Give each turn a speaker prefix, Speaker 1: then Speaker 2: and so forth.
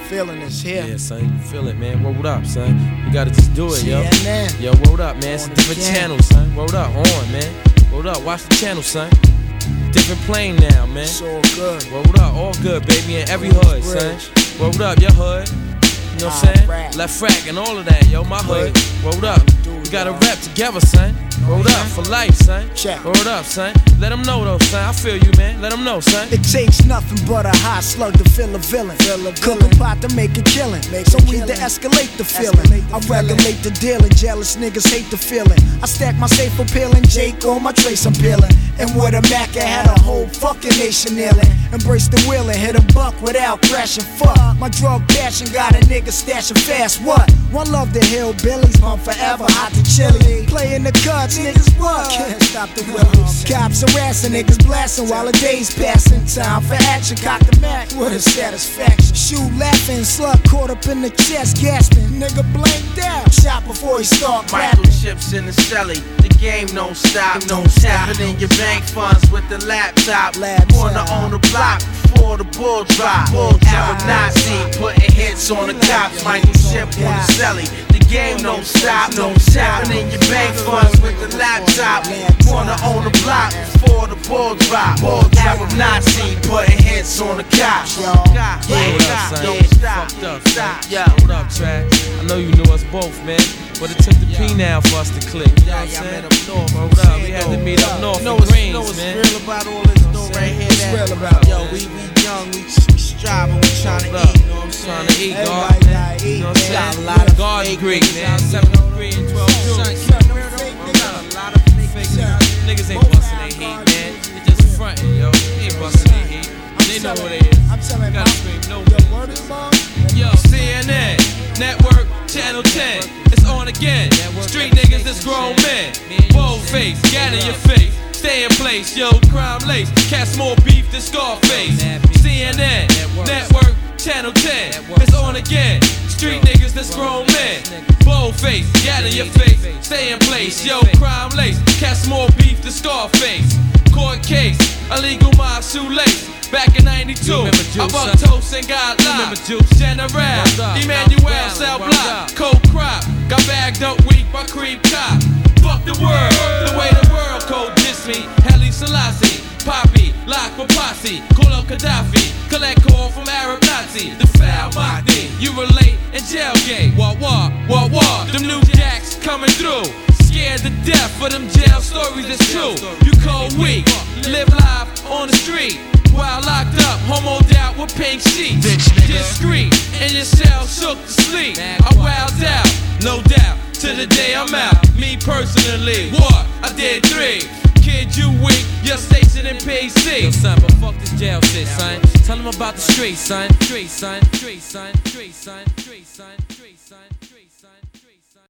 Speaker 1: feeling is here.
Speaker 2: Yeah, son, you feel it, man. Word up, son. You gotta just do it, yo.
Speaker 1: CNN.
Speaker 2: Yo, word up, man. It's a different channel, son. Word up, on, man. Word up, watch the channel, son. Different plane now, man.
Speaker 1: It's all good.
Speaker 2: Word up, all good, baby, in every hood, son. Word up, your hood. You know what I'm saying? Left frack and all of that, yo, my hood. Word up. We gotta rap together, son. Word up for life, son. Word up, son. Let them know, though, son. I feel you, man. Let them know, son.
Speaker 1: It takes nothing but a hot slug to fill a villain. Cook a pot to make a killing. So we to escalate the feeling. I regulate the dealing. Jealous niggas hate the feeling. I stack my safe appealing. Jake on my trace I'm peeling. And with a Mac I had a whole fucking nation kneeling. Embrace the wheeling. Hit a buck without crashing. Fuck. My drug passion got a nigga stashing fast. What? One love the hillbillies. Pump forever. Hot to chili. Playing the cards. Niggas what? Can't stop the willows. Cops harassing, niggas blasting while the day's passing. Time for action, cock the Mac, what a satisfaction. Shoot laughing, slug caught up in the chest, gasping. Nigga blinked out, shot before he start clapping.
Speaker 3: Microchips in the celly, the game don't stop. Tapping in your bank funds with the laptop. Corner on the block before the bull drop. Nazi putting hits on the cops. Microchip on the celly, the game don't stop. Tapping in your bank funds with the laptop. Corner on the block before the bull drop. Nazi putting hits on the cops.
Speaker 2: Hold up, son. Fucked up, son. Hold up, track. I know you knew us both, man. But it took the P now for us to click. You know what I'm saying? Hold up, we had to meet up north in Greens, man.
Speaker 3: It's real about all this dough right here.
Speaker 1: It's real about
Speaker 3: yo, we young, we striving, we trying to eat. You know what I'm saying?
Speaker 2: Trying to eat, God, man. You know what I'm saying?
Speaker 3: A lot of
Speaker 2: God
Speaker 3: fake
Speaker 2: Greek, man.
Speaker 3: niggas.
Speaker 2: 7th degree and 12 June.
Speaker 3: A lot of fake niggas.
Speaker 2: Niggas ain't busting their heat, man. They just frontin', yo. They ain't busting their heat. They know what it is.
Speaker 1: I'm telling
Speaker 2: you, gotta scream no
Speaker 1: word is long.
Speaker 2: Yo, CNN, Network, Channel 10. It's on again. Street niggas, it's grown men. Bold face, get in your face. Stay in place, yo, crime lace. Cats more beef than Scarface. CNN, Network, Channel 10. It's on again. Street niggas, that's grown men. Bold face, get in your face. Stay in place, yo, crime lace. Cats more beef than Scarface. Court case, illegal mob shoelace. Back in 92, I bucked toast and got live. General, Emmanuel, cell block, cold crop. Got bagged up weak by creep cop. Fuck the world, the way the world code diss me. Haile Selassie, Poppy, lock for posse. Call up Gaddafi, collect call from Arab Nazi. The foul Mahdi, you relate in jailgate. Wah, them new jacks coming through. Scared to death for them jail stories, it's true. You cold weak, live life on the street. While locked up, homoed out with pink sheets. Discreet, in your cell, shook to sleep. I wowed out, no doubt, to the day I'm out. Me personally, what? I did 3. Kid, you weak, your station in PC. Yo, son, but fuck this jail shit, son. Tell them about the street, son. Street, son. Street, son. Street, son. Street, son. Street, son. Street, son.